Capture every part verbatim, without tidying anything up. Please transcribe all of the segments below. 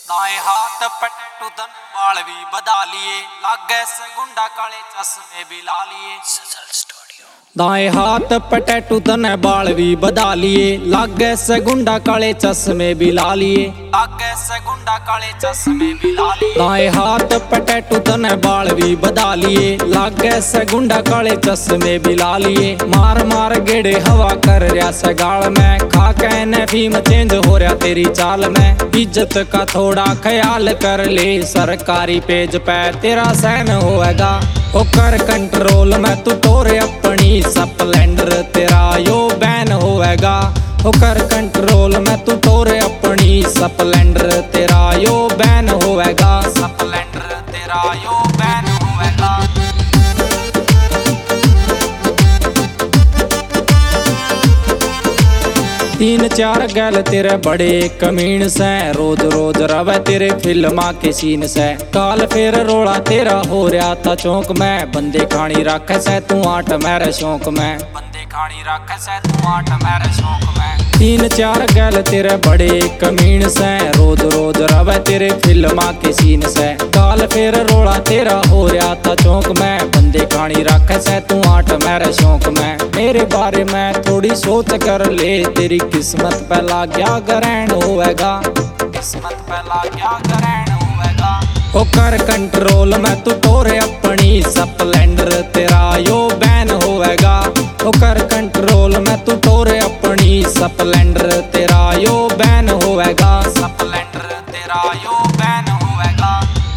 दाएं हाथ पटटू धन बाल भी बधा लिए, लागे से गुंडा काले चश्मे भी ला लिए। दाएं हाथ पटटू धन बाल भी बधा लिए, लागे से गुंडा काले चश्मे भी ला लिए। लागे से गुंडा काले चश्मे भी ला लिए। दाएं हाथ पटटू धन बाल भी बधा लिए, लागे से गुंडा काले चश्मे भी ला लिए। मार मार गेड़े हवा कर रहा से गाल में, खा के ने फीम चेंज हो रहा तेरी चाल में। इज्जत का थोड़ा ख्याल कर ले, सरकारी पेज पे तेरा सहन होएगा। ओ कर कंट्रोल में तू तोरे अपनी स्प्लेंडर, तेरा यो बैन होएगा। ओ कर कंट्रोल में तू तोरे अपनी स्प्लेंडर, तेरा यो बैन होएगा। स्प्लेंडर तेरा यो बैन होएगा। तीन चार गैल तेरे बड़े कमीन से, रोज रोज रवे तेरे फिल्मा के सीन से। काल फिर रोड़ा तेरा हो रहा था चौक में, बंदे खानी रखे से तू आठ मेरे शौक में। बंदे खानी रखे से तू आठ मेरे शौक में। तीन चार गैल तेरे बड़े कमीन से, रोज रोज रवे तेरे फिल्मा के सीन से। काल फिर रोड़ा तेरा हो रहा था चौक में, बंदे खानी रखे से तू आठ मेरे शौक में। मेरे बारे में थोड़ी सोच कर ले, तेरी किस्मत पहला क्या ग्रहण होएगा। किस्मत पहला क्या ग्रहण होएगा। ओ कर कंट्रोल में तू तोरे अपनी स्प्लेंडर, तेरा यो बैन होएगा। ओ कर कंट्रोल में तू तोरे अपनी स्प्लेंडर, तेरा यो बैन होएगा। स्प्लेंडर तेरा यो बैन होएगा।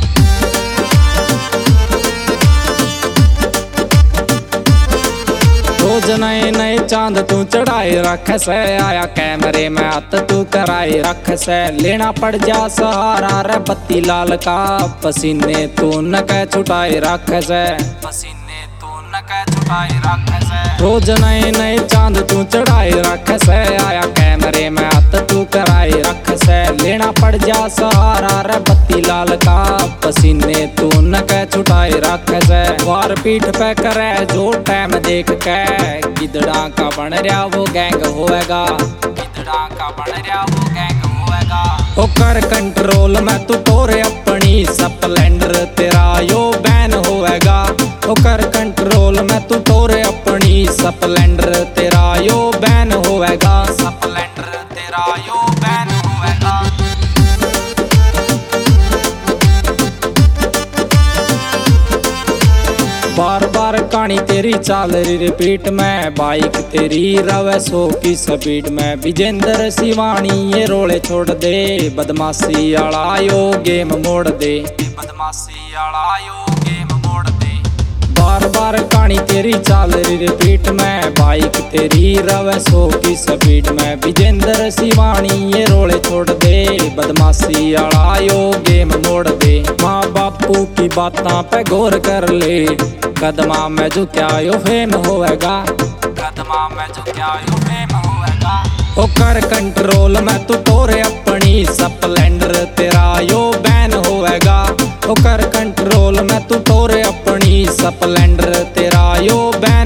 रोज नए नए चांद तू चढ़ाए रख से, आया कैमरे में हाथ तू कराए रख से। लेना पड़ जा सहारा रे बत्ती लाल का, पसीने तू न कह छुटाए रख से। पसीने तू न कह छुटाए रख से। रोज नए नए चांद तू चढ़ाए रख से, आया कैमरे में हाथ तू कराए रख से। लेना पड़ जा सहारा रे बत्ती लाल का, पसीने तू न कह छुटाए रख से। वार पीठ पे करे जो टाइम देख के, गिदड़ा का बन रहा वो गैंग होएगा। गिदड़ा का बन रहा वो गैंग होएगा। ओ कर कंट्रोल में तू तोरे अपनी स्प्लेंडर, तेरा यो बैन होएगा। ओ कर कंट्रोल में तू तोरे अपनी स्प्लेंडर, तेरा यो बैन होएगा। स्प्लेंडर तेरा यो बैन होएगा। बार बार कहानी तेरी चाल रही रिपीट में, बाइक तेरी रवे सौ की स्पीड में। विजेंद्र शिवानी ये रोले छोड़ दे, बदमाशी आला यो गेम मोड़ दे। बदमाशी आला यो गेम मोड़ दे। बार बार कहानी तेरी चाल रही रिपीट में, बाइक तेरी रवे सौ की स्पीड में। विजेंद्र शिवानी ये रोले छोड़ दे, बदमाशी आला यो गेम मोड़ दे। माँ बापू की बातों पे गौर कर ले, कदमा में जो क्या यो फेम होएगा। कदमा में जो क्या यो फेम होएगा। ओ कर कंट्रोल में तू तोरे अपनी स्प्लेंडर, तेरा यो बैन होएगा। ओ कर कंट्रोल में तू तोरे अपनी स्प्लेंडर, तेरा यो बैन